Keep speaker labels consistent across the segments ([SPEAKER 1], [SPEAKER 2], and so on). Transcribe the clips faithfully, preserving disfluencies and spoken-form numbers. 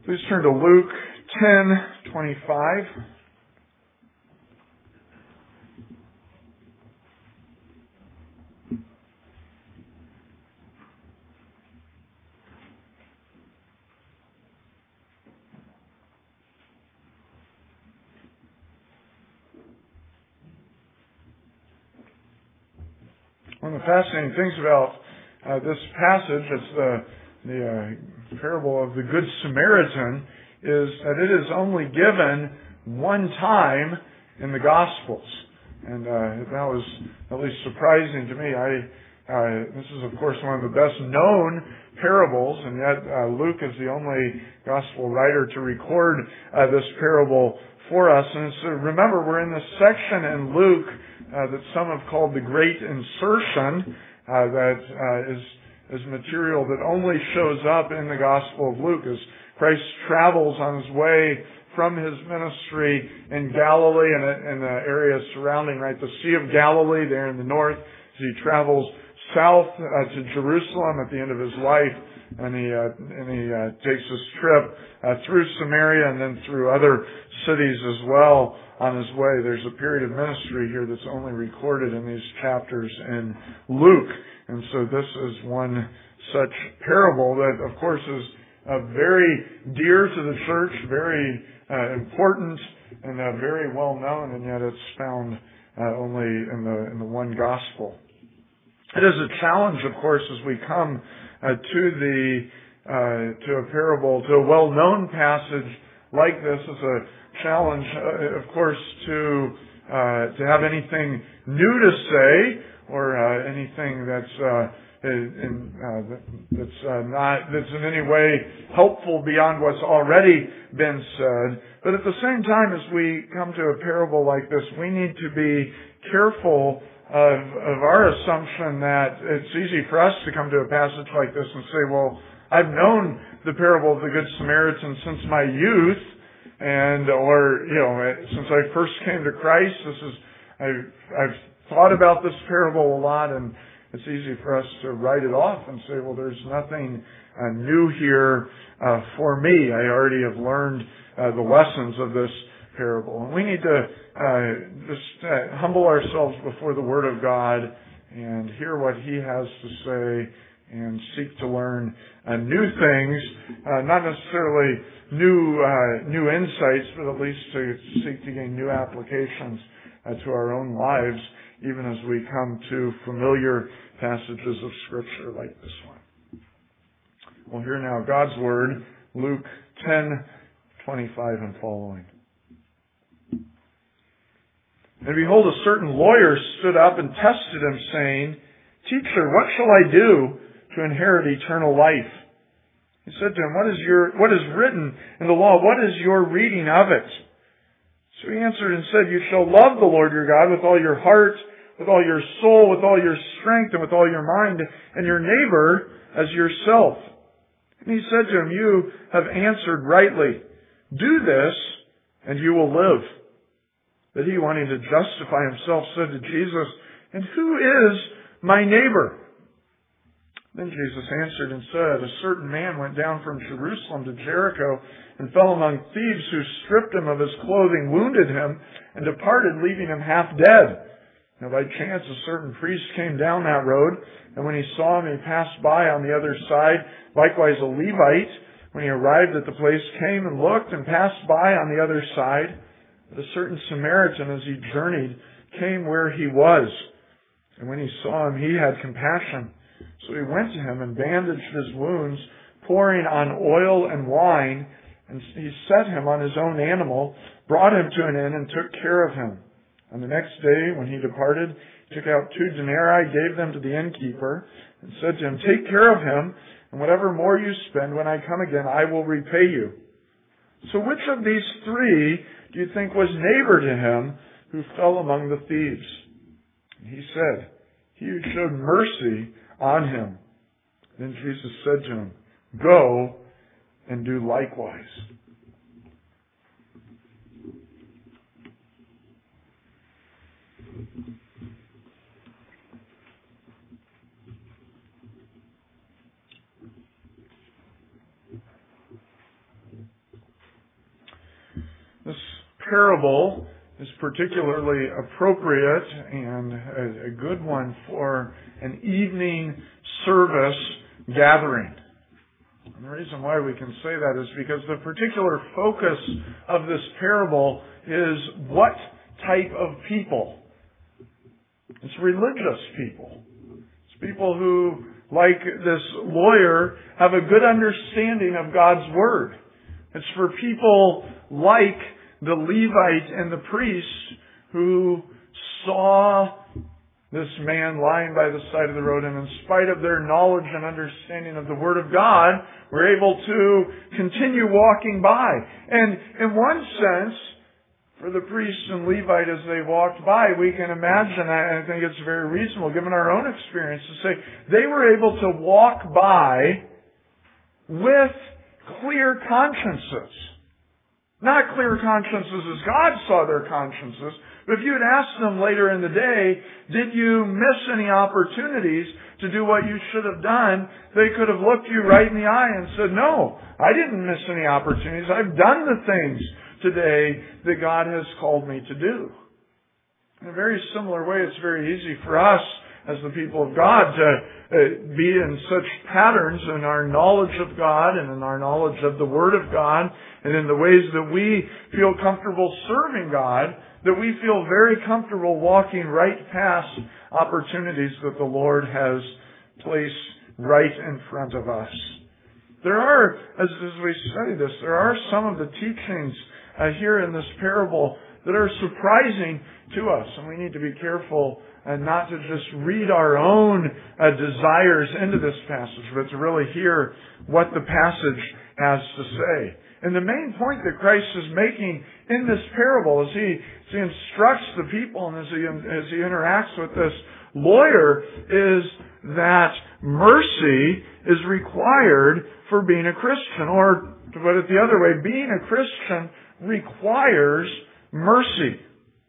[SPEAKER 1] Please turn to Luke ten twenty-five. One of the fascinating things about uh, this passage, it's the, the uh, parable of the Good Samaritan, is that it is only given one time in the Gospels. And uh, that was at least surprising to me. I uh, this is, of course, one of the best known parables, and yet uh, Luke is the only Gospel writer to record uh, this parable for us. And so remember, we're in this section in Luke Uh, that some have called the Great Insertion, uh, that uh, is, is material that only shows up in the Gospel of Luke as Christ travels on his way from his ministry in Galilee and in the area surrounding, right, the Sea of Galilee there in the north, as he travels south uh, to Jerusalem at the end of his life, and he uh, and he uh, takes this trip uh, through Samaria and then through other cities as well on his way. There's a period of ministry here that's only recorded in these chapters in Luke, and so this is one such parable that, of course, is uh, very dear to the church, very uh, important, and uh, very well known, and yet it's found uh, only in the in the one gospel. It is a challenge, of course, as we come uh, to the uh, to a parable, to a well-known passage like this. It's a challenge, uh, of course, to uh, to have anything new to say or uh, anything that's uh, in, uh, that's uh, not that's in any way helpful beyond what's already been said. But at the same time, as we come to a parable like this, we need to be careful Of, of our assumption that it's easy for us to come to a passage like this and say, well, I've known the parable of the Good Samaritan since my youth, and or you know since I first came to Christ. This is I've, I've thought about this parable a lot, and it's easy for us to write it off and say, well, there's nothing uh, new here uh, for me. I already have learned uh, the lessons of this parable. And we need to uh, just uh, humble ourselves before the Word of God and hear what He has to say and seek to learn uh, new things, uh, not necessarily new uh, new insights, but at least to seek to gain new applications uh, to our own lives, even as we come to familiar passages of Scripture like this one. We'll hear now God's Word, Luke ten twenty-five and following. And behold, a certain lawyer stood up and tested him, saying, Teacher, what shall I do to inherit eternal life? He said to him, What is your what is written in the law? What is your reading of it? So he answered and said, You shall love the Lord your God with all your heart, with all your soul, with all your strength, and with all your mind, and your neighbor as yourself. And he said to him, You have answered rightly. Do this, and you will live. But he, wanting to justify himself, said to Jesus, And who is my neighbor? Then Jesus answered and said, A certain man went down from Jerusalem to Jericho and fell among thieves who stripped him of his clothing, wounded him, and departed, leaving him half dead. Now by chance a certain priest came down that road, and when he saw him, he passed by on the other side. Likewise a Levite, when he arrived at the place, came and looked and passed by on the other side. But a certain Samaritan, as he journeyed, came where he was. And when he saw him, he had compassion. So he went to him and bandaged his wounds, pouring on oil and wine. And he set him on his own animal, brought him to an inn, and took care of him. On the next day, when he departed, he took out two denarii, gave them to the innkeeper, and said to him, Take care of him, and whatever more you spend, when I come again, I will repay you. So which of these three do you think was neighbor to him who fell among the thieves? And he said, He who showed mercy on him. Then Jesus said to him, Go and do likewise. parable is particularly appropriate and a, a good one for an evening service gathering. And the reason why we can say that is because the particular focus of this parable is what type of people? It's religious people. It's people who, like this lawyer, have a good understanding of God's Word. It's for people like the Levite and the priest who saw this man lying by the side of the road, and in spite of their knowledge and understanding of the Word of God, were able to continue walking by. And in one sense, for the priests and Levite as they walked by, we can imagine, and I think it's very reasonable given our own experience, to say they were able to walk by with clear consciences. Not clear consciences as God saw their consciences, but if you had asked them later in the day, did you miss any opportunities to do what you should have done, they could have looked you right in the eye and said, no, I didn't miss any opportunities. I've done the things today that God has called me to do. In a very similar way, it's very easy for us as the people of God to uh, be in such patterns in our knowledge of God and in our knowledge of the Word of God and in the ways that we feel comfortable serving God, that we feel very comfortable walking right past opportunities that the Lord has placed right in front of us. There are, as, as we study this, there are some of the teachings uh, here in this parable that are surprising to us, and we need to be careful and not to just read our own uh, desires into this passage, but to really hear what the passage has to say. And the main point that Christ is making in this parable as he, as he instructs the people and as he, as he interacts with this lawyer is that mercy is required for being a Christian. Or, to put it the other way, being a Christian requires mercy.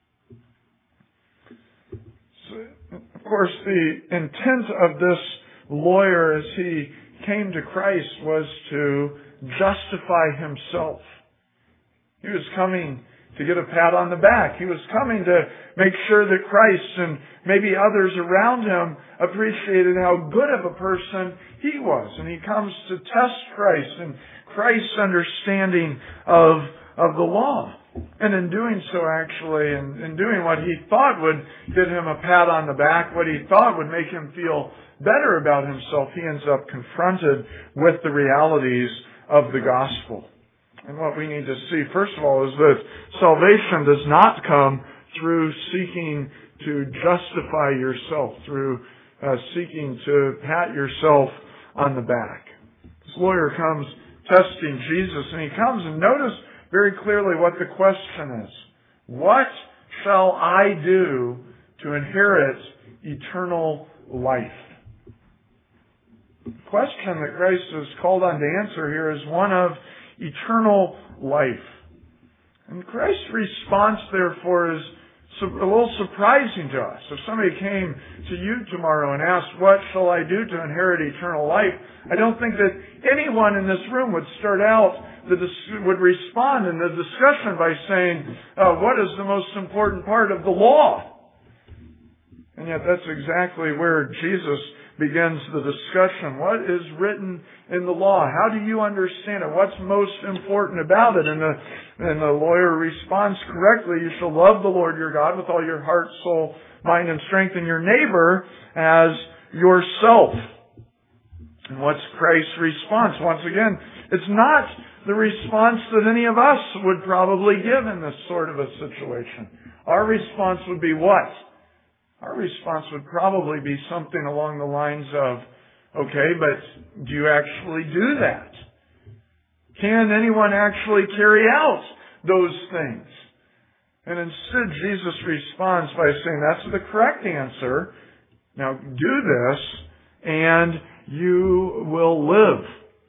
[SPEAKER 1] Of course, the intent of this lawyer as he came to Christ was to justify himself. He was coming to get a pat on the back. He was coming to make sure that Christ and maybe others around him appreciated how good of a person he was. And he comes to test Christ and Christ's understanding of, of the law. And in doing so, actually, in, in doing what he thought would get him a pat on the back, what he thought would make him feel better about himself, he ends up confronted with the realities of the gospel. And what we need to see, first of all, is that salvation does not come through seeking to justify yourself, through uh, seeking to pat yourself on the back. This lawyer comes testing Jesus, and he comes and notice very clearly what the question is. What shall I do to inherit eternal life? The question that Christ is called on to answer here is one of eternal life. And Christ's response, therefore, is a little surprising to us. If somebody came to you tomorrow and asked, what shall I do to inherit eternal life? I don't think that anyone in this room would start out, the, would respond in the discussion by saying, uh, what is the most important part of the law? And yet that's exactly where Jesus begins the discussion. What is written in the law? How do you understand it? What's most important about it? And the, and the lawyer responds correctly, you shall love the Lord your God with all your heart, soul, mind, and strength, and your neighbor as yourself. And what's Christ's response? Once again, it's not the response that any of us would probably give in this sort of a situation. Our response would be what? Our response would probably be something along the lines of, okay, but do you actually do that? Can anyone actually carry out those things? And instead, Jesus responds by saying, that's the correct answer. Now do this, and you will live.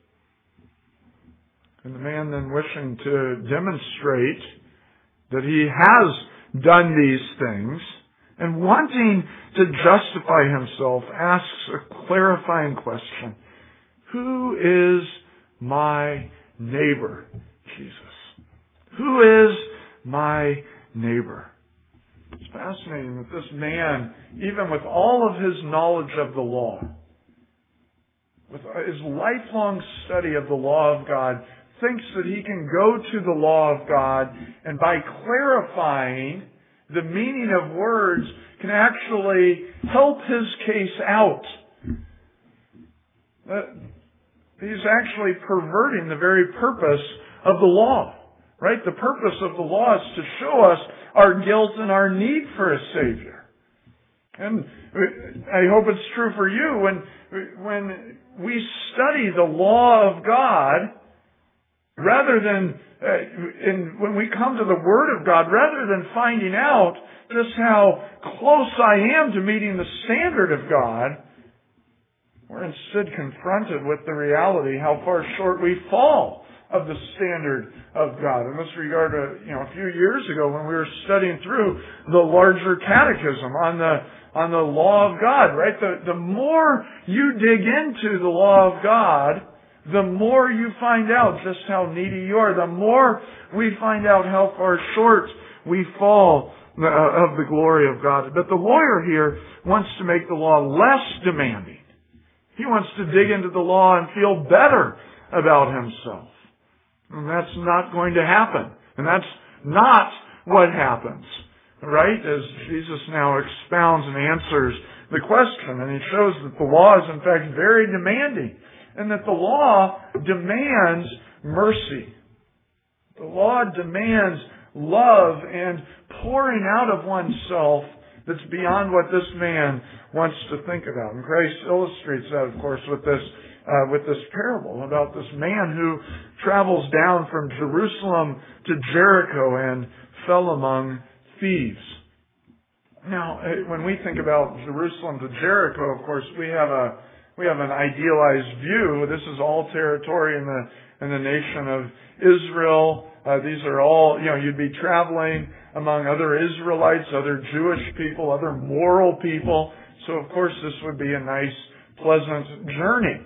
[SPEAKER 1] And the man then, wishing to demonstrate that he has done these things, and wanting to justify himself, asks a clarifying question. Who is my neighbor, Jesus? Who is my neighbor. It's fascinating that this man, even with all of his knowledge of the law, with his lifelong study of the law of God, thinks that he can go to the law of God and by clarifying the meaning of words can actually help his case out. He's actually perverting the very purpose of the law. Right? The purpose of the law is to show us our guilt and our need for a Savior. And I hope it's true for you. When, when we study the law of God, rather than, uh, in, when we come to the Word of God, rather than finding out just how close I am to meeting the standard of God, we're instead confronted with the reality how far short we fall of the standard of God. In this regard, uh, you know, a few years ago when we were studying through the larger catechism on the on the law of God, right? The the more you dig into the law of God, the more you find out just how needy you are. The more we find out how far short we fall uh, of the glory of God. But the lawyer here wants to make the law less demanding. He wants to dig into the law and feel better about himself. And that's not going to happen. And that's not what happens. Right? As Jesus now expounds and answers the question. And he shows that the law is in fact very demanding. And that the law demands mercy. The law demands love and pouring out of oneself that's beyond what this man wants to think about. And Christ illustrates that, of course, with this Uh, with this parable about this man who travels down from Jerusalem to Jericho and fell among thieves. Now, when we think about Jerusalem to Jericho, of course, we have a we have an idealized view. This is all territory in the in the nation of Israel. Uh, these are all, you know, you'd be traveling among other Israelites, other Jewish people, other moral people. So, of course, this would be a nice, pleasant journey.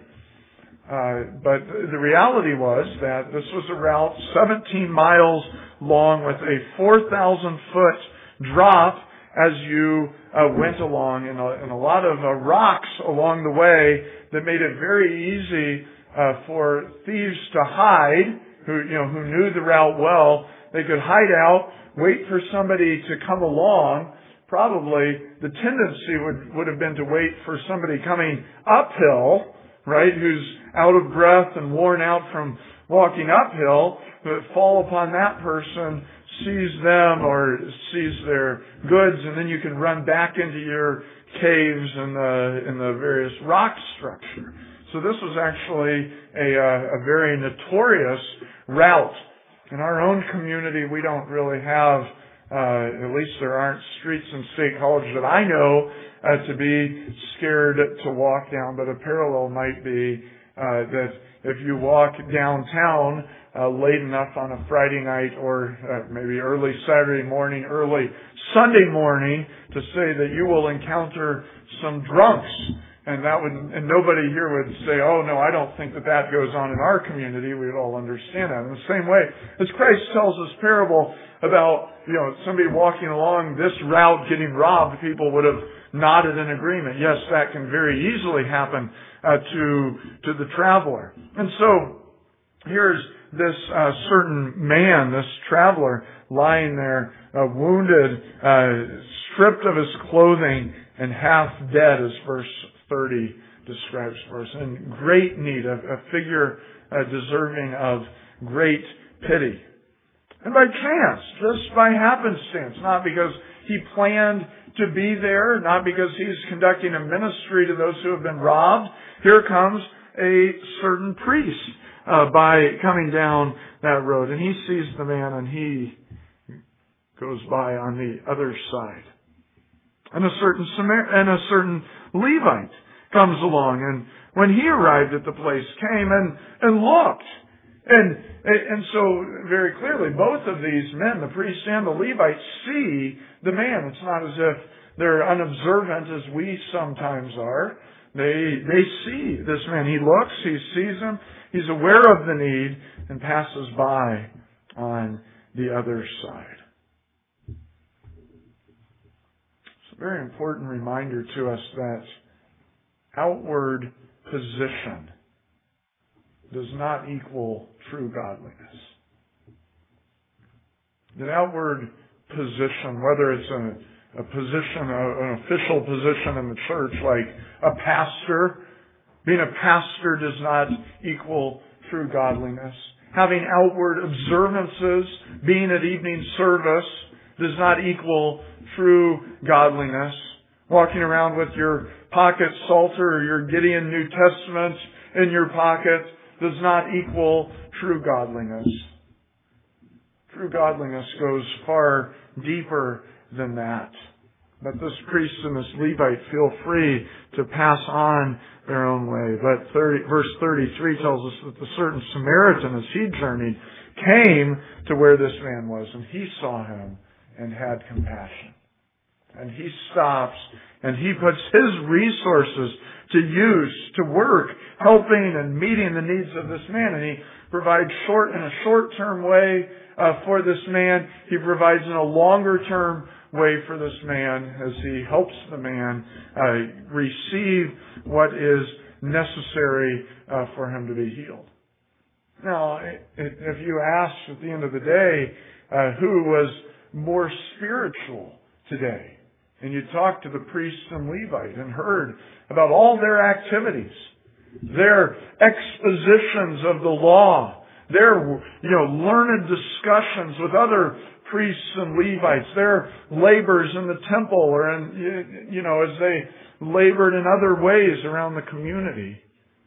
[SPEAKER 1] Uh, but the reality was that this was a route seventeen miles long with a four thousand foot drop as you uh, went along, and a, and a lot of uh, rocks along the way that made it very easy uh, for thieves to hide, who you know who knew the route well. They could hide out, wait for somebody to come along. Probably the tendency would, would have been to wait for somebody coming uphill, right, who's out of breath and worn out from walking uphill, but fall upon that person, seize them or seize their goods, and then you can run back into your caves and the, in the various rock structure. So this was actually a, a very notorious route. In our own community, we don't really have, uh, at least there aren't streets in State College that I know uh, to be scared to walk down, but a parallel might be uh, that if you walk downtown uh, late enough on a Friday night or uh, maybe early Saturday morning, early Sunday morning, to say that you will encounter some drunks. And that would, and nobody here would say, oh no, I don't think that that goes on in our community. We would all understand that. In the same way, as Christ tells this parable about, you know, somebody walking along this route getting robbed, people would have nodded in agreement. Yes, that can very easily happen uh, to, to the traveler. And so, here's this uh, certain man, this traveler, lying there, uh, wounded, uh, stripped of his clothing, and half dead, as verse thirty describes for us, in great need, a, a figure uh, deserving of great pity. And by chance, just by happenstance, not because he planned to be there, not because he's conducting a ministry to those who have been robbed, here comes a certain priest uh, by coming down that road, and he sees the man and he goes by on the other side. And a certain Samar- and a certain Levite comes along, and when he arrived at the place, came and, and looked. And, and so, very clearly, both of these men, the priest and the Levite, see the man. It's not as if they're unobservant as we sometimes are. They, they see this man. He looks, he sees him, he's aware of the need, and passes by on the other side. a very important reminder to us that outward position does not equal true godliness. That outward position, whether it's a, a position, a, an official position in the church, like a pastor, being a pastor does not equal true godliness. Having outward observances, being at evening service, does not equal true godliness. Walking around with your pocket Psalter or your Gideon New Testament in your pocket does not equal true godliness. True godliness goes far deeper than that. But this priest and this Levite feel free to pass on their own way. But thirty, verse thirty-three tells us that the certain Samaritan, as he journeyed, came to where this man was, and he saw him and had compassion. And he stops and he puts his resources to use, to work, helping and meeting the needs of this man. And he provides short in a short-term way uh, for this man. He provides in a longer-term way for this man as he helps the man uh, receive what is necessary uh, for him to be healed. Now, if you ask at the end of the day uh, who was more spiritual today, and you talked to the priest and Levite and heard about all their activities, their expositions of the law, their, you know, learned discussions with other priests and Levites, their labors in the temple or in, you know, as they labored in other ways around the community.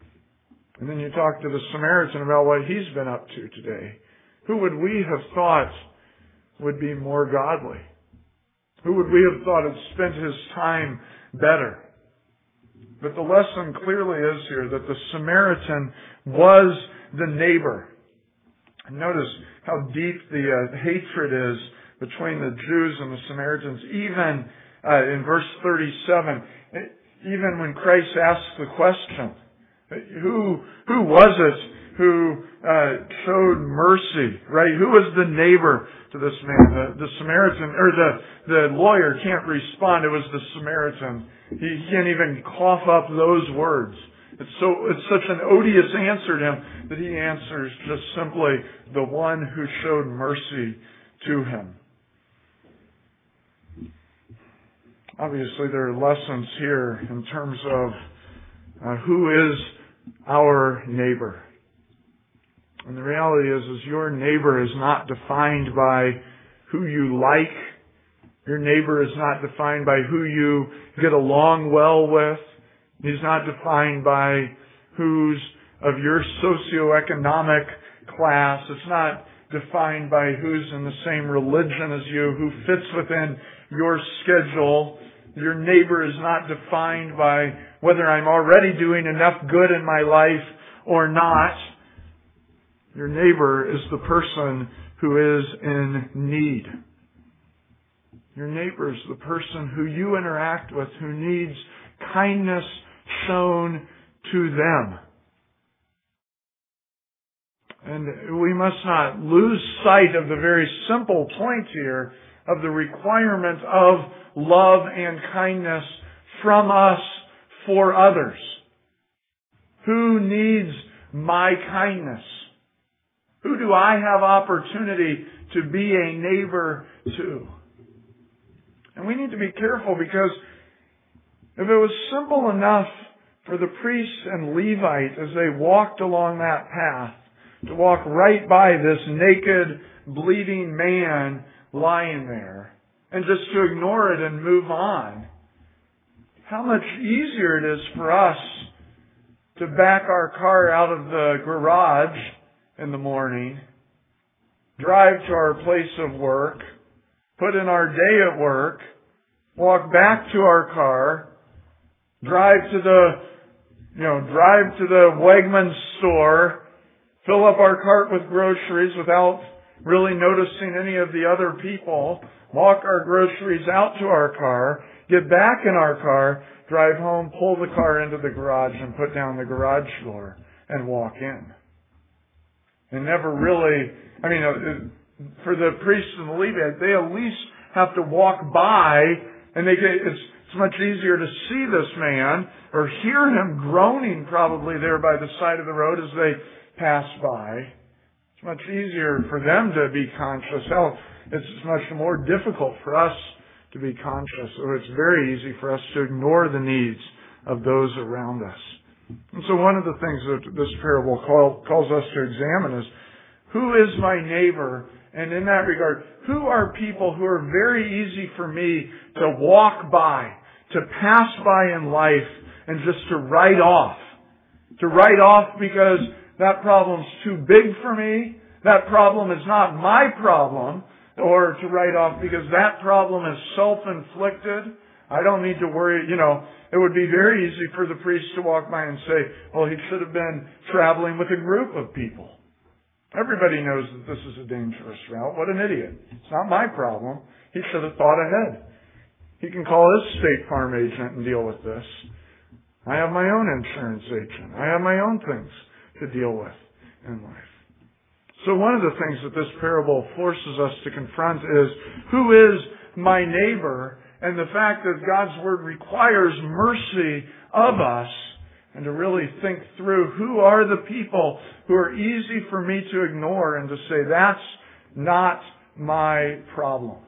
[SPEAKER 1] And then you talk to the Samaritan about what he's been up to today. Who would we have thought would be more godly? Who would we have thought had spent his time better? But the lesson clearly is here that the Samaritan was the neighbor. And notice how deep the uh, hatred is between the Jews and the Samaritans. Even uh, in verse thirty-seven, even when Christ asks the question, who who was it who uh, showed mercy, right? Who was the neighbor to this man? The, the Samaritan, or the, the lawyer can't respond. It was the Samaritan. He, he can't even cough up those words. It's so, it's such an odious answer to him that he answers just simply the one who showed mercy to him. Obviously, there are lessons here in terms of uh, who is our neighbor. And the reality is, is your neighbor is not defined by who you like. Your neighbor is not defined by who you get along well with. He's not defined by who's of your socioeconomic class. It's not defined by who's in the same religion as you, who fits within your schedule. Your neighbor is not defined by whether I'm already doing enough good in my life or not. Your neighbor is the person who is in need. Your neighbor is the person who you interact with, who needs kindness shown to them. And we must not lose sight of the very simple point here of the requirement of love and kindness from us for others. Who needs my kindness? Who do I have opportunity to be a neighbor to? And we need to be careful, because if it was simple enough for the priests and Levite as they walked along that path to walk right by this naked, bleeding man lying there and just to ignore it and move on, how much easier it is for us to back our car out of the garage in the morning, drive to our place of work, put in our day at work, walk back to our car, drive to the, you know, drive to the Wegmans store, fill up our cart with groceries without really noticing any of the other people, walk our groceries out to our car, get back in our car, drive home, pull the car into the garage and put down the garage door and walk in. And never really, I mean, for the priests and the Levites, they at least have to walk by And they get, it's, it's much easier to see this man or hear him groaning probably there by the side of the road as they pass by. It's much easier for them to be conscious. Hell, it's much more difficult for us to be conscious. So it's very easy for us to ignore the needs of those around us. And so one of the things that this parable call, calls us to examine is, who is my neighbor? And in that regard, who are people who are very easy for me to walk by, to pass by in life, and just to write off? To write off because that problem's too big for me, that problem is not my problem, or to write off because that problem is self-inflicted. I don't need to worry, you know, it would be very easy for the priest to walk by and say, well, he should have been traveling with a group of people. Everybody knows that this is a dangerous route. What an idiot. It's not my problem. He should have thought ahead. He can call his State Farm agent and deal with this. I have my own insurance agent. I have my own things to deal with in life. So one of the things that this parable forces us to confront is, who is my neighbor? And the fact that God's Word requires mercy of us, and to really think through who are the people who are easy for me to ignore and to say, that's not my problem.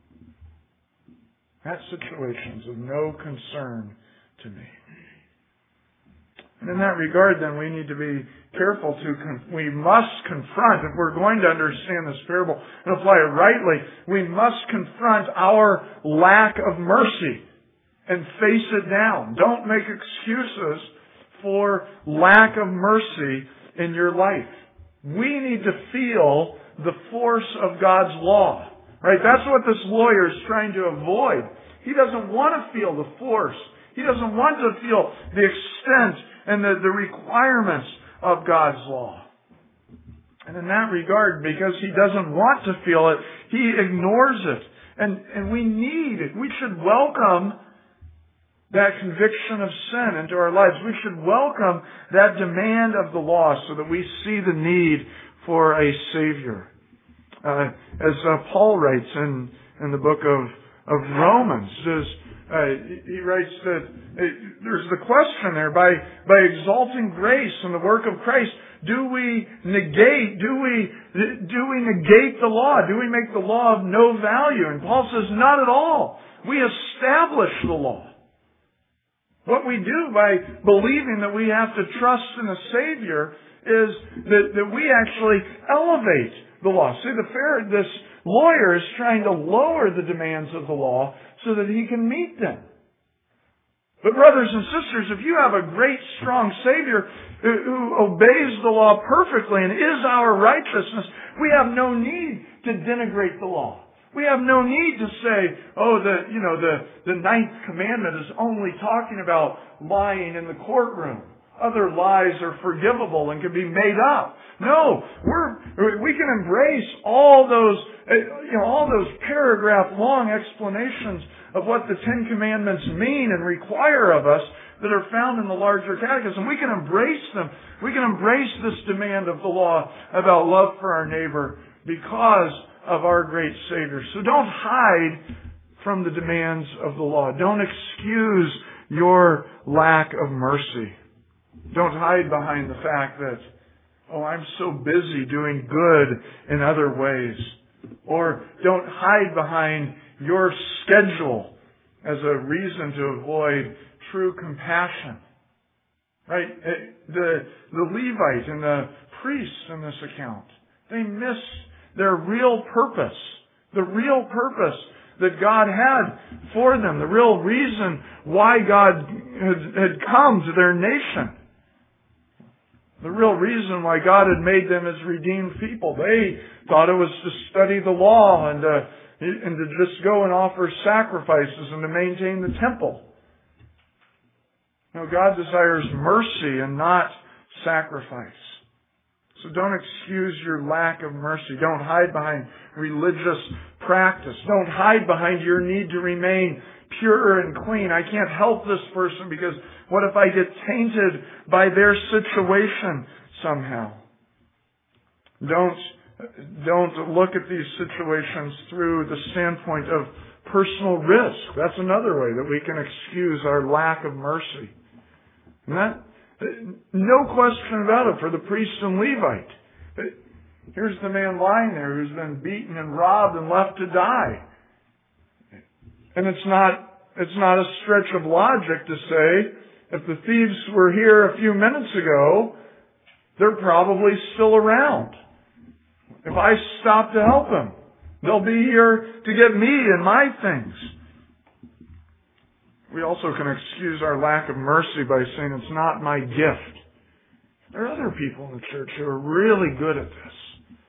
[SPEAKER 1] That situation's of no concern to me. And in that regard, then, we need to be careful to, con- we must confront, if we're going to understand this parable and apply it rightly, we must confront our lack of mercy and face it down. Don't make excuses for lack of mercy in your life. We need to feel the force of God's law. Right? That's what this lawyer is trying to avoid. He doesn't want to feel the force. He doesn't want to feel the extent and the, the requirements of God's law. And in that regard, because he doesn't want to feel it, he ignores it. And, and we need it. We should welcome that conviction of sin into our lives. We should welcome that demand of the law so that we see the need for a Savior. Uh, as uh, Paul writes in, in the book of, of Romans, says, uh, he writes that uh, there's the question there, by, by exalting grace and the work of Christ, do we negate, do we, do we negate the law? Do we make the law of no value? And Paul says, not at all. We establish the law. What we do by believing that we have to trust in a Savior is that, that we actually elevate the law. See, the fair, this lawyer is trying to lower the demands of the law so that he can meet them. But brothers and sisters, if you have a great, strong Savior who, who obeys the law perfectly and is our righteousness, we have no need to denigrate the law. We have no need to say, oh, the, you know, the, the ninth commandment is only talking about lying in the courtroom. Other lies are forgivable and can be made up. No, we're, we can embrace all those, you know, all those paragraph-long explanations of what the Ten Commandments mean and require of us that are found in the larger catechism. We can embrace them. We can embrace this demand of the law about love for our neighbor because of our great Savior. So don't hide from the demands of the law. Don't excuse your lack of mercy. Don't hide behind the fact that, oh, I'm so busy doing good in other ways. Or don't hide behind your schedule as a reason to avoid true compassion. Right? The, the Levite and the priests in this account, they miss their real purpose. The real purpose that God had for them. The real reason why God had, had come to their nation. The real reason why God had made them as redeemed people. They thought it was to study the law and to, and to just go and offer sacrifices and to maintain the temple. No, God desires mercy and not sacrifice. So don't excuse your lack of mercy. Don't hide behind religious practice. Don't hide behind your need to remain pure and clean. I can't help this person because what if I get tainted by their situation somehow? Don't, don't look at these situations through the standpoint of personal risk. That's another way that we can excuse our lack of mercy. And that, no question about it for the priest and Levite. Here's the man lying there who's been beaten and robbed and left to die. And it's not, it's not a stretch of logic to say, if the thieves were here a few minutes ago, they're probably still around. If I stop to help them, they'll be here to get me and my things. We also can excuse our lack of mercy by saying it's not my gift. There are other people in the church who are really good at this.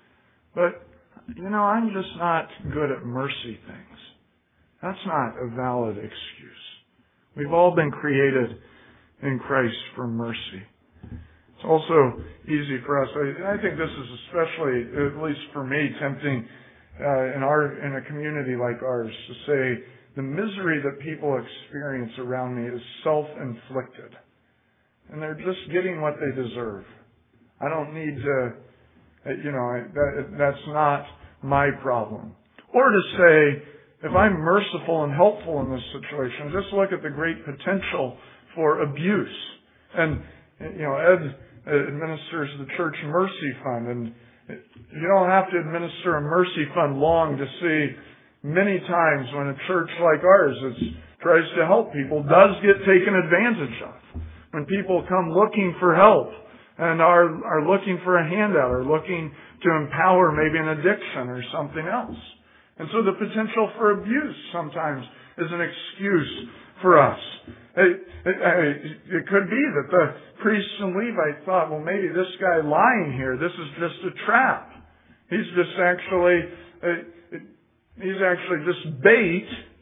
[SPEAKER 1] But, you know, I'm just not good at mercy things. That's not a valid excuse. We've all been created in Christ for mercy. It's also easy for us. I, I think this is especially, at least for me, tempting uh, in our in a community like ours to say the misery that people experience around me is self-inflicted, and they're just getting what they deserve. I don't need to, you know, that, that's not my problem. Or to say, if I'm merciful and helpful in this situation, just look at the great potential for abuse. And, you know, Ed administers the Church Mercy Fund, and you don't have to administer a mercy fund long to see many times when a church like ours that tries to help people does get taken advantage of. When people come looking for help and are, are looking for a handout or looking to empower maybe an addiction or something else. And so the potential for abuse sometimes is an excuse for us. It, it, it could be that the priests and Levites thought, well, maybe this guy lying here, this is just a trap. He's just actually, uh, he's actually just bait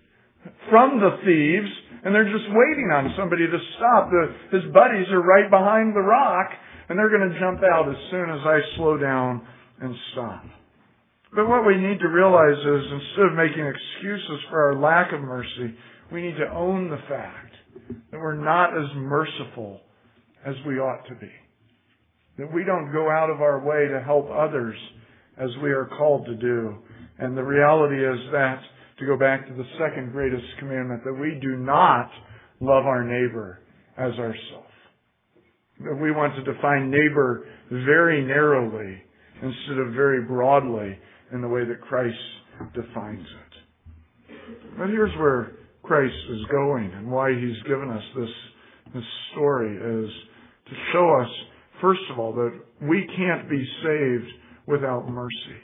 [SPEAKER 1] from the thieves, and they're just waiting on somebody to stop. The, his buddies are right behind the rock, and they're going to jump out as soon as I slow down and stop. But what we need to realize is, instead of making excuses for our lack of mercy, we need to own the fact that we're not as merciful as we ought to be. That we don't go out of our way to help others as we are called to do. And the reality is that, to go back to the second greatest commandment, that we do not love our neighbor as ourselves. That we want to define neighbor very narrowly instead of very broadly in the way that Christ defines it. But here's where Christ is going and why He's given us this, this story is to show us, first of all, that we can't be saved without mercy.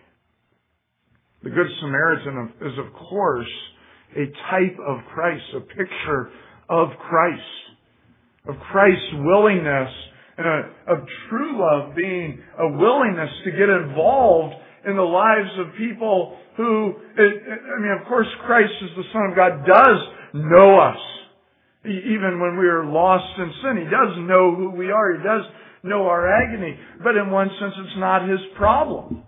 [SPEAKER 1] The Good Samaritan is, of course, a type of Christ, a picture of Christ, of Christ's willingness and a, of true love being a willingness to get involved in the lives of people who, I mean, of course, Christ as the Son of God does know us. Even when we are lost in sin, He does know who we are. He does know our agony. But in one sense, it's not His problem.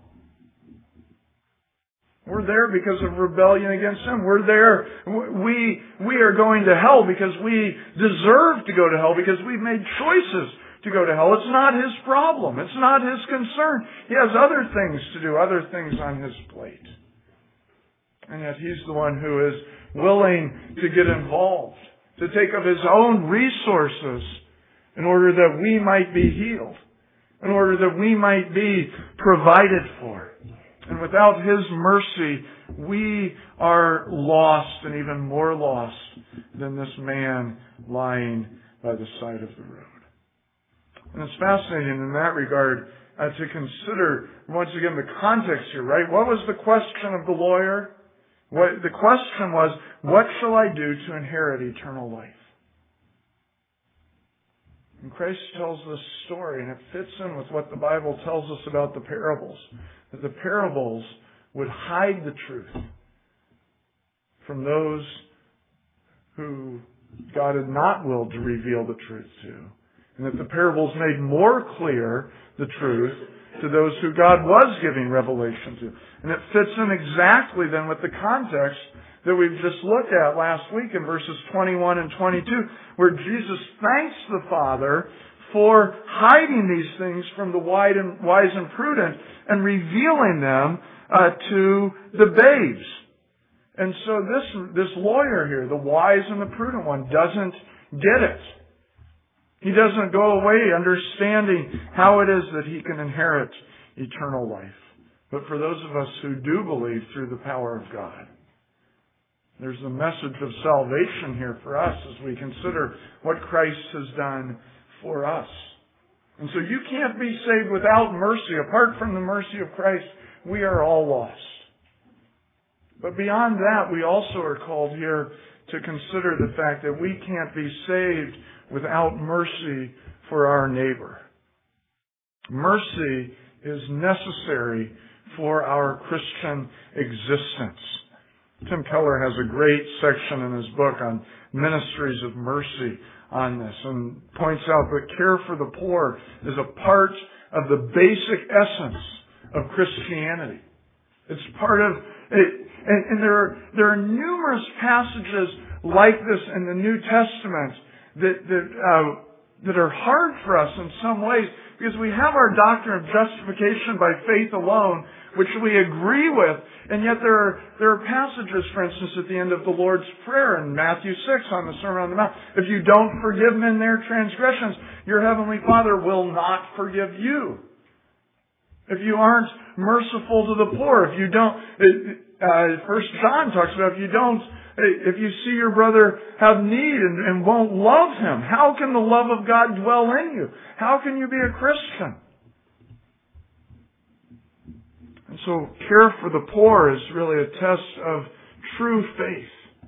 [SPEAKER 1] We're there because of rebellion against Him. We're there. We, we are going to hell because we deserve to go to hell because we've made choices to go to hell. It's not His problem. It's not His concern. He has other things to do, other things on His plate. And yet He's the one who is willing to get involved, to take of His own resources in order that we might be healed, in order that we might be provided for. And without His mercy, we are lost and even more lost than this man lying by the side of the road. And it's fascinating in that regard uh, to consider, once again, the context here, right? What was the question of the lawyer? What, the question was, what shall I do to inherit eternal life? And Christ tells this story, and it fits in with what the Bible tells us about the parables. That the parables would hide the truth from those who God had not willed to reveal the truth to. And that the parables made more clear the truth to those who God was giving revelation to. And it fits in exactly then with the context that we've just looked at last week in verses twenty-one and twenty-two, where Jesus thanks the Father for hiding these things from the wise and prudent and revealing them uh, to the babes. And so this, this lawyer here, the wise and the prudent one, doesn't get it. He doesn't go away understanding how it is that he can inherit eternal life. But for those of us who do believe through the power of God, there's a message of salvation here for us as we consider what Christ has done for us. And so you can't be saved without mercy. Apart from the mercy of Christ, we are all lost. But beyond that, we also are called here to consider the fact that we can't be saved without mercy for our neighbor. Mercy is necessary for our Christian existence. Tim Keller has a great section in his book on ministries of mercy on this, and points out that care for the poor is a part of the basic essence of Christianity. It's part of it, and, and there are there are numerous passages like this in the New Testament that that uh, that are hard for us in some ways, because we have our doctrine of justification by faith alone, which we agree with, and yet there are there are passages, for instance, at the end of the Lord's Prayer in Matthew six on the Sermon on the Mount. If you don't forgive men their transgressions, your heavenly Father will not forgive you. If you aren't merciful to the poor, if you don't, uh, First John talks about if you don't, if you see your brother have need and, and won't love him, how can the love of God dwell in you? How can you be a Christian? And so care for the poor is really a test of true faith.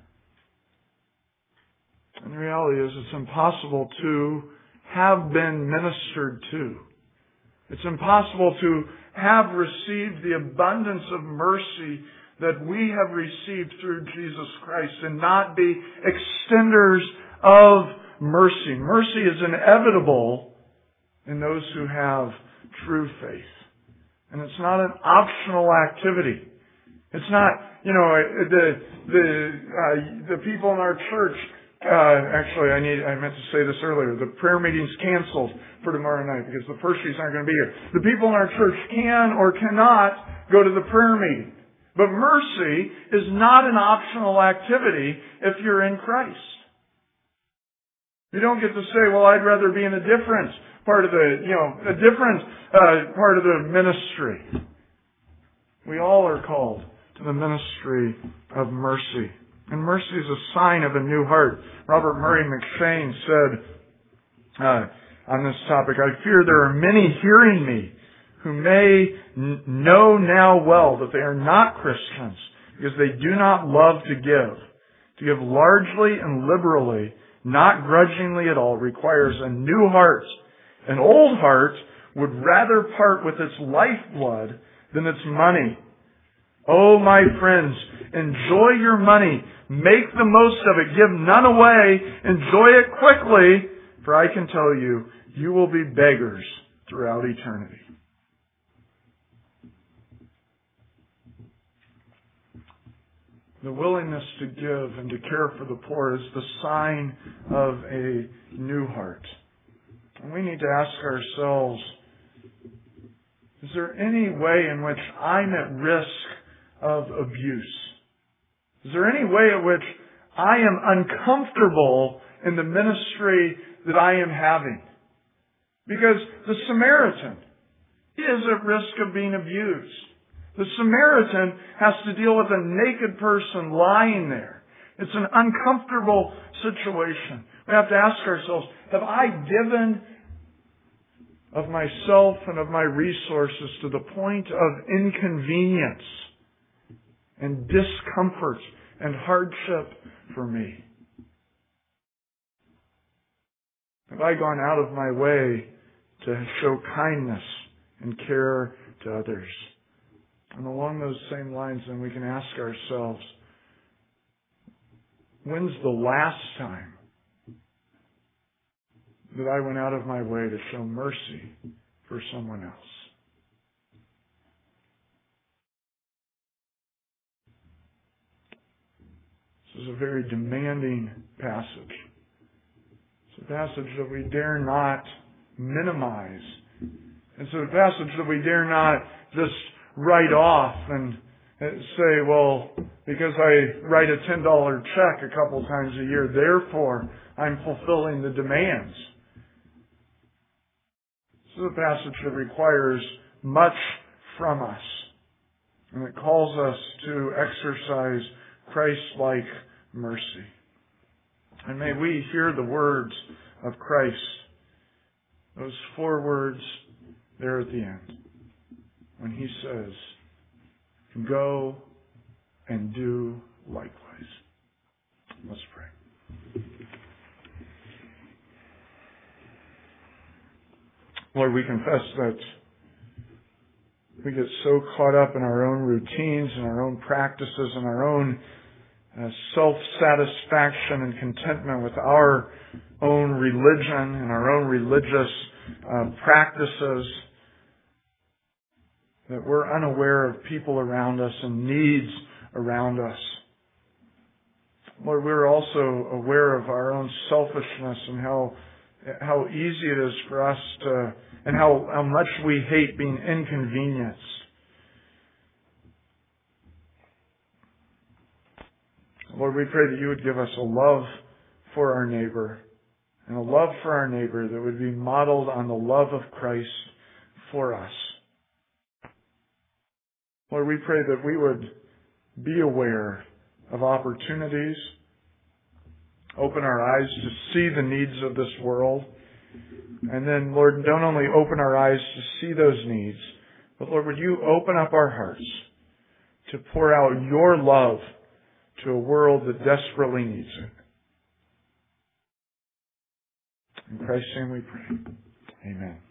[SPEAKER 1] And the reality is it's impossible to have been ministered to. It's impossible to have received the abundance of mercy that we have received through Jesus Christ and not be extenders of mercy. Mercy is inevitable in those who have true faith. And it's not an optional activity. It's not, you know, the the uh, the people in our church. Uh, actually, I need I meant to say this earlier. The prayer meeting's canceled for tomorrow night because the Pershies aren't going to be here. The people in our church can or cannot go to the prayer meeting. But mercy is not an optional activity if you're in Christ. You don't get to say, well, I'd rather be in a different part of the, you know, a different uh, part of the ministry. We all are called to the ministry of mercy. And mercy is a sign of a new heart. Robert Murray McShane said uh, on this topic, I fear there are many hearing me who may n- know now well that they are not Christians because they do not love to give. To give largely and liberally, not grudgingly at all, requires a new heart. An old heart would rather part with its lifeblood than its money. Oh, my friends, enjoy your money. Make the most of it. Give none away. Enjoy it quickly, for I can tell you, you will be beggars throughout eternity. The willingness to give and to care for the poor is the sign of a new heart. And we need to ask ourselves, is there any way in which I'm at risk of abuse? Is there any way in which I am uncomfortable in the ministry that I am having? Because the Samaritan is at risk of being abused. The Samaritan has to deal with a naked person lying there. It's an uncomfortable situation. We have to ask ourselves, have I given of myself and of my resources to the point of inconvenience and discomfort and hardship for me? Have I gone out of my way to show kindness and care to others? And along those same lines, then we can ask ourselves, when's the last time that I went out of my way to show mercy for someone else? This is a very demanding passage. It's a passage that we dare not minimize. It's a passage that we dare not just write off and and say, well, because I write a ten dollar check a couple times a year, therefore I'm fulfilling the demands. This is a passage that requires much from us. And it calls us to exercise Christ-like mercy. And may we hear the words of Christ, those four words there at the end, when He says, go and do likewise. Let's pray. Lord, we confess that we get so caught up in our own routines and our own practices and our own uh, self-satisfaction and contentment with our own religion and our own religious uh, practices that we're unaware of people around us and needs around us. Lord, we're also aware of our own selfishness and how how easy it is for us to, and how, how much we hate being inconvenienced. Lord, we pray that You would give us a love for our neighbor, and a love for our neighbor that would be modeled on the love of Christ for us. Lord, we pray that we would be aware of opportunities, open our eyes to see the needs of this world, and then, Lord, don't only open our eyes to see those needs, but Lord, would You open up our hearts to pour out Your love to a world that desperately needs it. In Christ's name we pray. Amen.